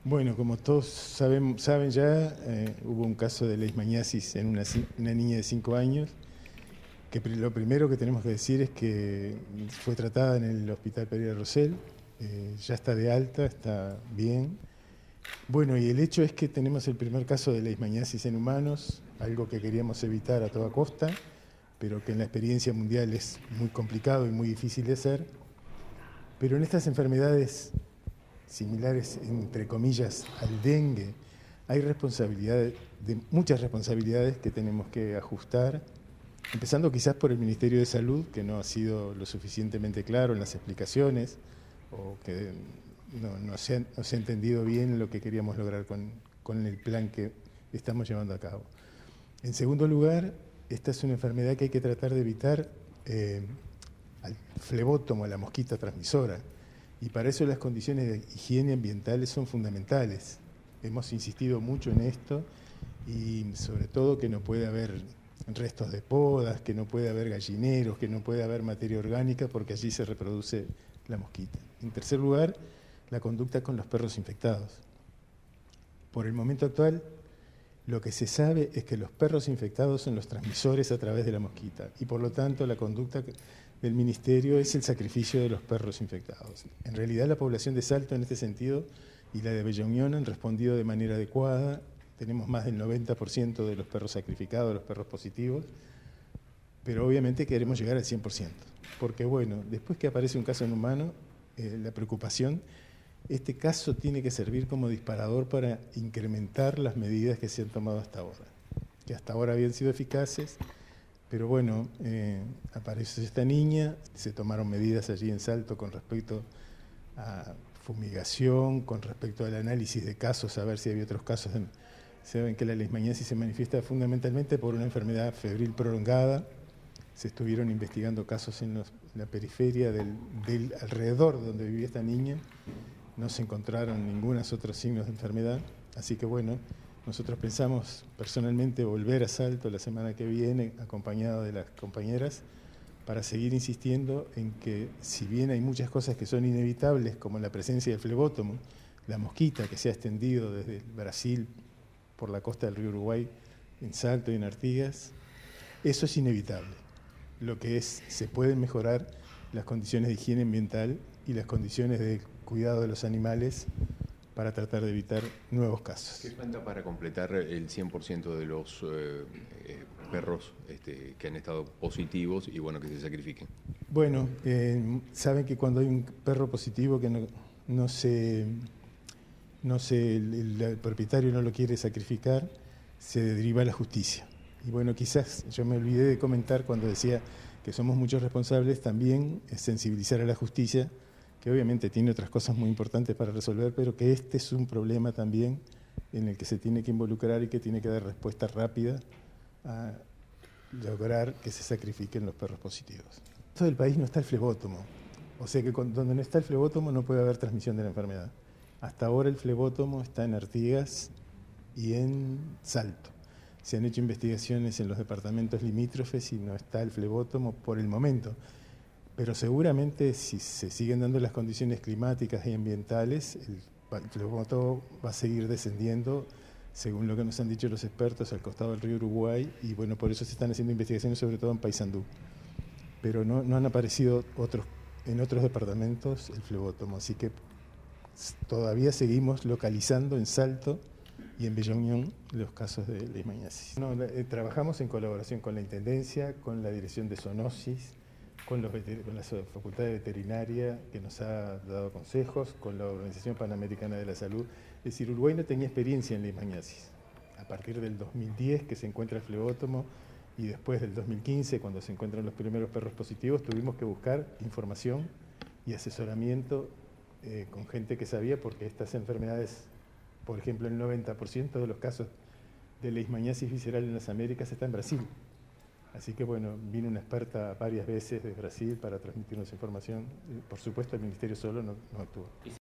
Bueno, como todos saben ya, hubo un caso de leishmaniasis en una niña de 5 años, que lo primero que tenemos que decir es que fue tratada en el Hospital Pereira Rosell, ya está de alta, está bien. Bueno, y el hecho es que tenemos el primer caso de leishmaniasis en humanos, algo que queríamos evitar a toda costa, pero que en la experiencia mundial es muy complicado y muy difícil de hacer. Pero en estas enfermedades similares, entre comillas, al dengue, hay muchas responsabilidades que tenemos que ajustar, empezando quizás por el Ministerio de Salud, que no ha sido lo suficientemente claro en las explicaciones, o que no se ha entendido bien lo que queríamos lograr con el plan que estamos llevando a cabo. En segundo lugar, esta es una enfermedad que hay que tratar de evitar, al flebótomo, a la mosquita transmisora. Y para eso las condiciones de higiene ambientales son fundamentales. Hemos insistido mucho en esto y sobre todo que no puede haber restos de podas, que no puede haber gallineros, que no puede haber materia orgánica porque allí se reproduce la mosquita. En tercer lugar, la conducta con los perros infectados. Por el momento actual, lo que se sabe es que los perros infectados son los transmisores a través de la mosquita y por lo tanto la conducta del Ministerio es el sacrificio de los perros infectados. En realidad la población de Salto en este sentido y la de Bella Unión han respondido de manera adecuada. Tenemos más del 90% de los perros sacrificados, de los perros positivos, pero obviamente queremos llegar al 100%, porque bueno, después que aparece un caso en humano, la preocupación, este caso tiene que servir como disparador para incrementar las medidas que se han tomado hasta ahora, que hasta ahora habían sido eficaces, pero bueno, apareció esta niña, se tomaron medidas allí en Salto con respecto a fumigación, con respecto al análisis de casos, a ver si había otros casos. Saben que la leishmaniasis se manifiesta fundamentalmente por una enfermedad febril prolongada. Se estuvieron investigando casos en la periferia del alrededor donde vivía esta niña. No se encontraron ningunos otros signos de enfermedad. Así que bueno, nosotros pensamos personalmente volver a Salto la semana que viene, acompañado de las compañeras, para seguir insistiendo en que si bien hay muchas cosas que son inevitables, como la presencia del flebótomo, la mosquita que se ha extendido desde Brasil por la costa del río Uruguay, en Salto y en Artigas, eso es inevitable. Lo que se pueden mejorar las condiciones de higiene ambiental y las condiciones de cuidado de los animales para tratar de evitar nuevos casos. ¿Qué falta para completar el 100% de los perros que han estado positivos y bueno, que se sacrifiquen? Bueno, saben que cuando hay un perro positivo que el propietario no lo quiere sacrificar, se deriva a la justicia. Y bueno, quizás yo me olvidé de comentar cuando decía que somos muchos responsables, también es sensibilizar a la justicia, que obviamente tiene otras cosas muy importantes para resolver, pero que este es un problema también en el que se tiene que involucrar y que tiene que dar respuesta rápida a lograr que se sacrifiquen los perros positivos. En todo el país no está el flebótomo, o sea que donde no está el flebótomo no puede haber transmisión de la enfermedad. Hasta ahora el flebótomo está en Artigas y en Salto. Se han hecho investigaciones en los departamentos limítrofes y no está el flebótomo por el momento. Pero seguramente si se siguen dando las condiciones climáticas y ambientales, el flebótomo va a seguir descendiendo, según lo que nos han dicho los expertos, al costado del río Uruguay, y bueno, por eso se están haciendo investigaciones sobre todo en Paysandú. Pero no han aparecido en otros departamentos el flebótomo, así que todavía seguimos localizando en Salto y en Bella Unión los casos de leishmaniasis. Trabajamos en colaboración con la Intendencia, con la Dirección de Zoonosis, con la Facultad de Veterinaria, que nos ha dado consejos, con la Organización Panamericana de la Salud. Es decir, Uruguay no tenía experiencia en leishmaniasis. A partir del 2010, que se encuentra el flebótomo, y después del 2015, cuando se encuentran los primeros perros positivos, tuvimos que buscar información y asesoramiento con gente que sabía, porque estas enfermedades, por ejemplo, el 90% de los casos de leishmaniasis visceral en las Américas está en Brasil. Así que bueno, vino una experta varias veces de Brasil para transmitirnos información. Por supuesto, el Ministerio solo no actuó.